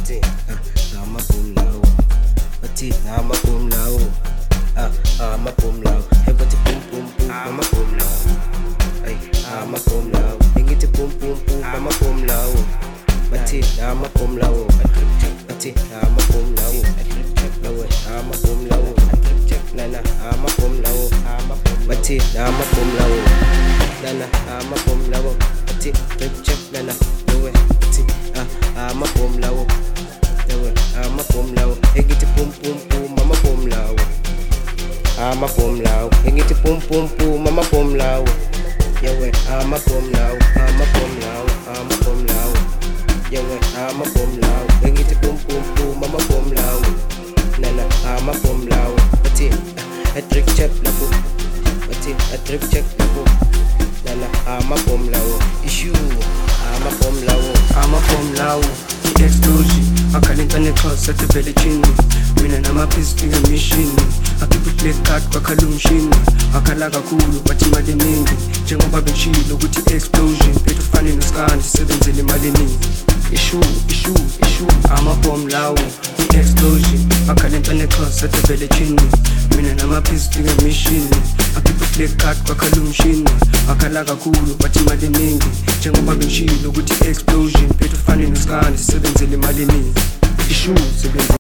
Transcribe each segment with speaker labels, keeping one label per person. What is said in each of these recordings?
Speaker 1: bathi ngamaboom lawo, bathi ngamaboom lawo, ngamaboom lawo, hey bathi boom boom boom ngamaboom lawo, ay ngamaboom lawo, ngithi boom boom boom ngamaboom lawo, bathi ngamaboom lawo, bathi ngamaboom lawo, lawo ngamaboom lawo, nana ngamaboom lawo, bathi ngamaboom lawo, nana ngamaboom lawo, bathi check nana lawo, bathi ngamaboom lawo, lawo ngamaboom lawo, ngithi boom boom boom ngamaboom lawo, ngamaboom lawo, ngithi boom boom boom ngamaboom lawo, yawe ngamaboom lawo, ngamaboom lawo, ngamaboom lawo, yawe ngamaboom lawo, ngithi boom boom boom ngamaboom lawo, nana ngamaboom lawo, bathi a trick check labo, bathi a trick check labo, nana ngamaboom lawo, issue ngamaboom lawo, ngamaboom lawo, i-explosion akhalenta nexhosa tevele chini, mina namaphizi ngemishini, akhipha i-black card kwakhala umshini, akhala kakhulu bathi imali eningi, njengoba beshilo ukuthi i-explosion phethe ufane noskandi sisebenzele imali eningi, issue amabom lawo, i-explosion akhalenta nexhosa tevele chini, mina namaphizi ngemishini, akhipha i-black card kwakhala umshini, akhala kakhulu bathi imali eningi, njengoba beshilo ukuthi i-explosion phethe ufane noskandi sisebenzele imali eningi, issue sebenza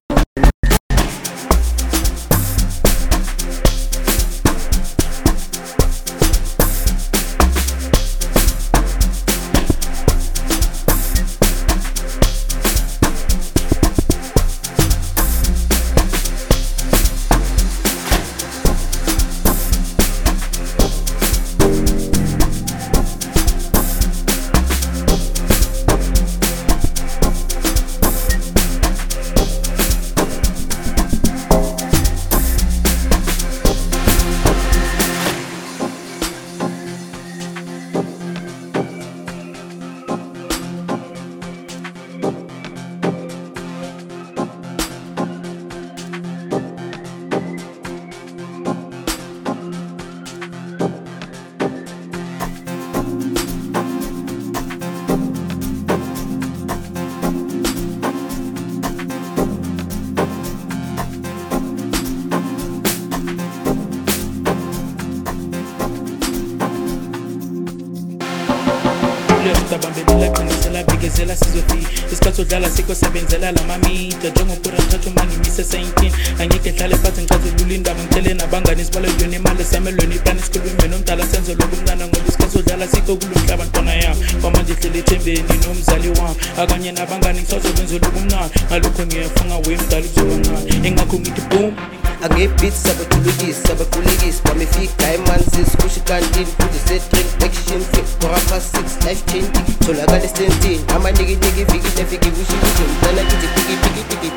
Speaker 2: Bambela qinisela bhikezela sizofi isikhathi odlala sikho sebenzela lamamida njengopura thathu mangimise 19 angeke hlale phansi ngichazelula indaba ngitshele nabangani sibalelweni imali esamelweni iplani sikhulume nomdala senzo lokumnana ngoba isikhathi odlala sikho kulomhlaba ntwana yami kwamanje hlele ethembeni nomzali wami akanye nabangani ngisazobenzela okumnani ngalokho ngiyafunga wemdala kuzoba ngani engakho ngithi boom
Speaker 1: angebeats sabathulukisi abaqulekisi bamefika diamonds isikushi kantini futhi set-train action fit korapha 6 life changing tholakala esentini amanikitiki viki nefiki kushikusho mntana kithi piki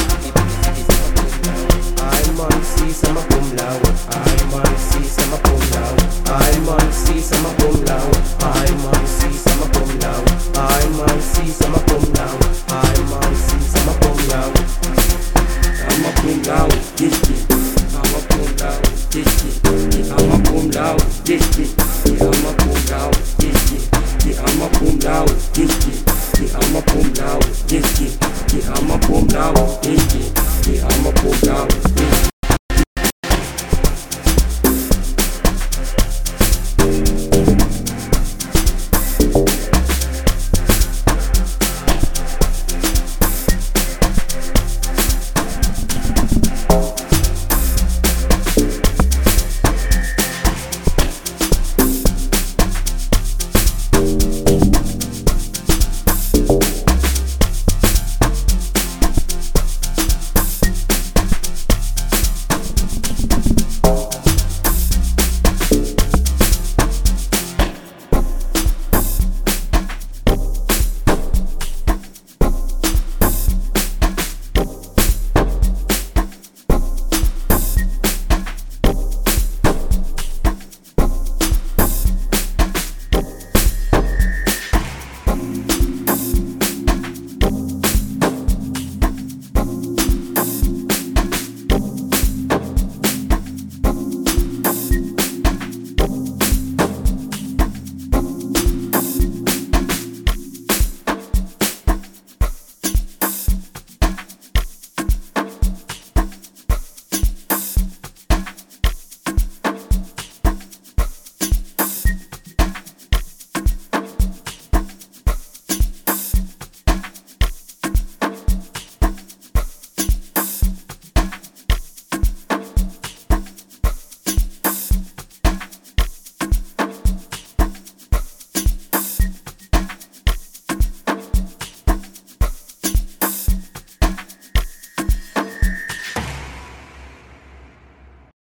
Speaker 1: hayi man sisa amabhomu lawo, hayi man sisa amabhomu lawo, hayi man sisa amabhomu lawo, hayi man sisa amabhomu lawo, hayi man sisa amabhomu lawo, hayi man sisa amabhomu lawo, amabhomu lawo, amabhomu lawo, amabhomu lawo, amabhomu lawo, amabhomu lawo, amabhomu lawo, amabhomu lawo, amabhomu lawo.